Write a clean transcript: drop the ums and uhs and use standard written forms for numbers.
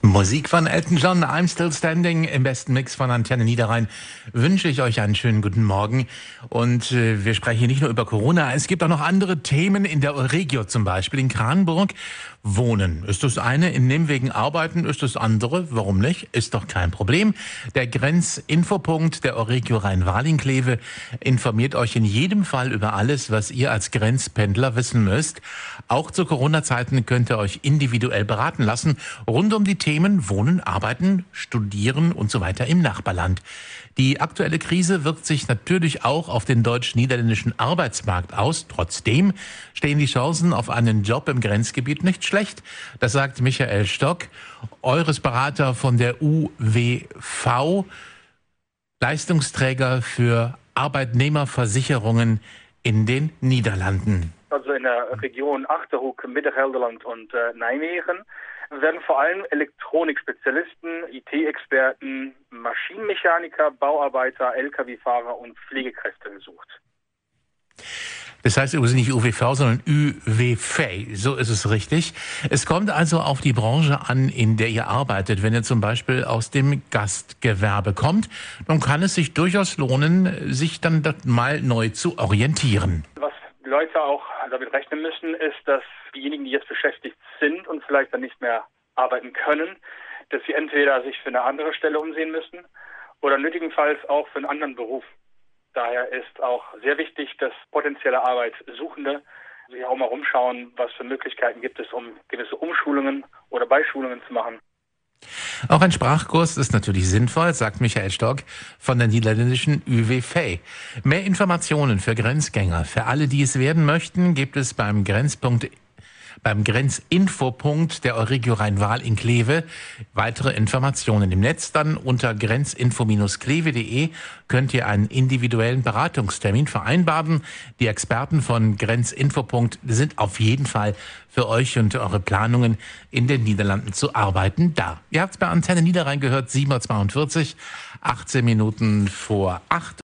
Musik von Elton John, I'm Still Standing, im besten Mix von Antenne Niederrhein, wünsche ich euch einen schönen guten Morgen. Und wir sprechen hier nicht nur über Corona, es gibt auch noch andere Themen in der Euregio, zum Beispiel in Kranenburg. Wohnen ist das eine, in Nimwegen arbeiten ist das andere, warum nicht, ist doch kein Problem. Der Grenzinfopunkt der Euregio Rhein-Waal-Kleve informiert euch in jedem Fall über alles, was ihr als Grenzpendler wissen müsst. Auch zu Corona-Zeiten könnt ihr euch individuell beraten lassen, rund um die Themen Wohnen, Arbeiten, Studieren und so weiter im Nachbarland. Die aktuelle Krise wirkt sich natürlich auch auf den deutsch-niederländischen Arbeitsmarkt aus. Trotzdem stehen die Chancen auf einen Job im Grenzgebiet nicht schlecht. Das sagt Michael Stock, Eures-Berater von der UWV, Leistungsträger für Arbeitnehmerversicherungen in den Niederlanden. Also in der Region Achterhoek, Mittelgelderland und Nijmegen werden vor allem Elektronikspezialisten, IT-Experten, Maschinenmechaniker, Bauarbeiter, Lkw-Fahrer und Pflegekräfte gesucht. Das heißt übrigens nicht UWV, sondern UWV. So ist es richtig. Es kommt also auf die Branche an, in der ihr arbeitet. Wenn ihr zum Beispiel aus dem Gastgewerbe kommt, dann kann es sich durchaus lohnen, sich dann mal neu zu orientieren. Was Leute auch damit rechnen müssen, ist, dass diejenigen, die jetzt beschäftigt sind und vielleicht dann nicht mehr arbeiten können, dass sie entweder sich für eine andere Stelle umsehen müssen oder nötigenfalls auch für einen anderen Beruf. Daher ist auch sehr wichtig, dass potenzielle Arbeitssuchende sich auch mal rumschauen, was für Möglichkeiten gibt es, um gewisse Umschulungen oder Beischulungen zu machen. Auch ein Sprachkurs ist natürlich sinnvoll, sagt Michael Stock von der niederländischen UWV. Mehr Informationen für Grenzgänger, für alle, die es werden möchten, gibt es beim Grenzinfopunkt der Euregio Rhein-Waal in Kleve. Weitere Informationen im Netz dann unter grenzinfo-kleve.de könnt ihr einen individuellen Beratungstermin vereinbaren. Die Experten von Grenzinfopunkt sind auf jeden Fall für euch und eure Planungen in den Niederlanden zu arbeiten da. Ihr habt es bei Antenne Niederrhein gehört, 7:42 Uhr, 18 Minuten vor 8.